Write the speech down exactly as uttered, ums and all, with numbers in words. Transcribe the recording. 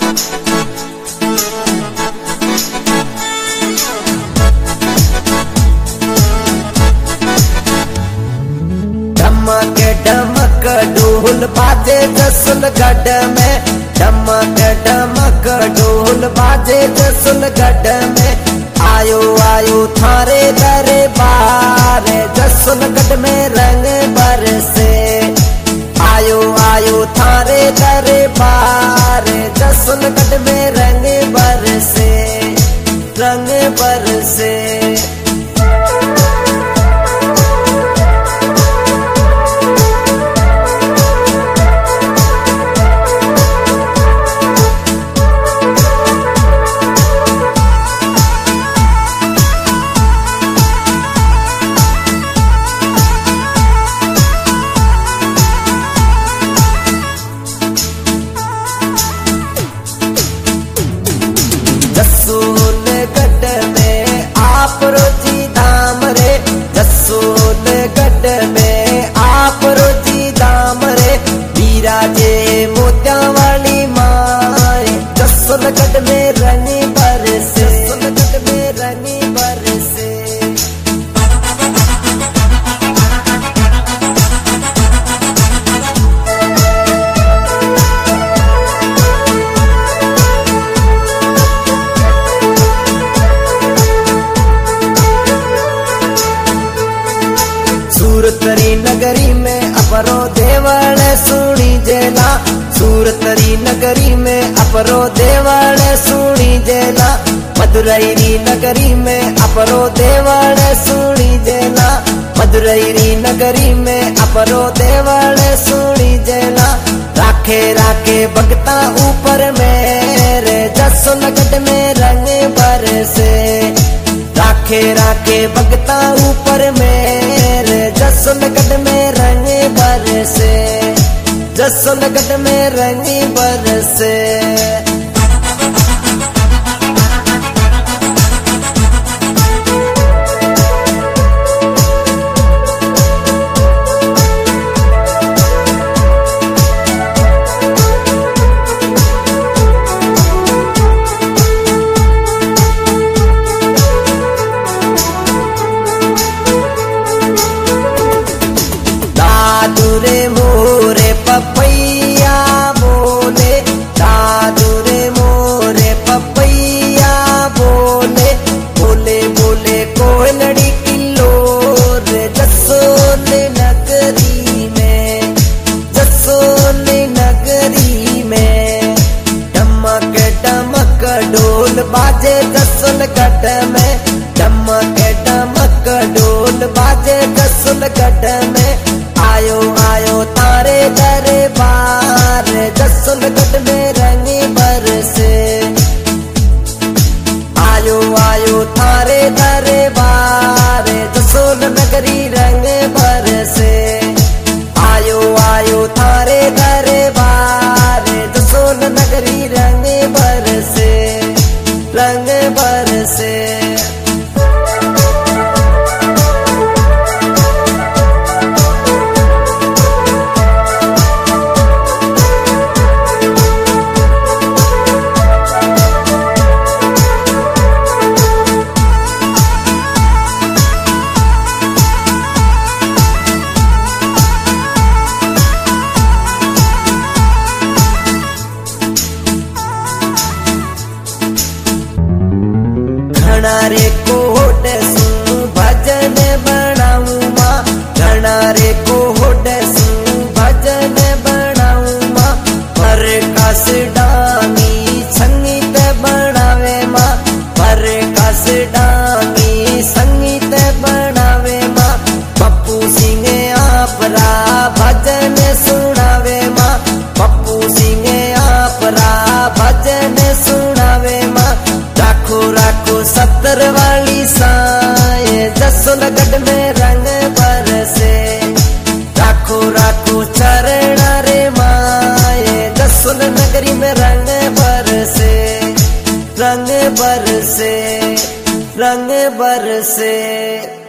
डमक डमक ढोल बाजे जसुलगढ़ में, डमक डमक ढोल बाजे जसुलगढ़ में। आयो आयो थारे दरबार जसुलगढ़ में रंग बरसे। आयो आयो थारे दरबार जसुलगढ़ में रंग बरसे, रंग बरसे। जसुलगढ़ में आप रोजी धाम रे, जसुलगढ़ में आप रोजी धाम रे। बिराजे मोतिया वाली माए जसुलगढ़ में रंगी बरसे, जसुलगढ़ में रंगी बरसे। सूरतरी नगरी में अपरो देवल सुनी जेला, सूरतरी नगरी में अपरो देवल सुनी जेला। मदुरई नगरी में अपरो देवल सुनी जेला, मदुरई नगरी में अपरो देवल सुनी जेला। राखे राखे भगता ऊपर मेरे जसुलगढ़ में रंग बरसे। राखे राखे भगता ऊपर मेरे जसुलगढ़ में रंग बरसे, जसुलगढ़ में रंग बरसे। दादू रे मोरे पपैया बोले, दादू रे मोरे पपैया बोले। बोले बोले कोयलड़ी किलो रे जसोल नगरी में, जसोल नगरी में। डमक डमक ढोल बाजे जसुलगढ़ में, डमक डमक ढोल बाजे जसुलगढ़ में। आयो आयो तारे दरबार जसुलगढ़ में रंग बरसे। आयो आयो थारे दरबार जसोल नगरी रंग बरसे। आयो आयो थारे दरबार जसोल नगरी रंग बरसे, रंग बरसे। घना रे कोट सु भजन बनाऊं माँ, घना रे कोट सु भजन बनाऊं माँ। पर कस डांगी संगीत बनावे माँ, पर कस डांगी संगीत बनावे माँ। पप्पू सिंह आपरा भजन सुनावे माँ, पप्पू सिंह आपरा भजन सुनावे माँ। राखो राखो सत्तर वाली साए जसुलगढ़ में रंग बरसे। राखो राखो चरण रे माए जसुल नगरी में रंग बरसे, रंग बरसे, रंग बरसे।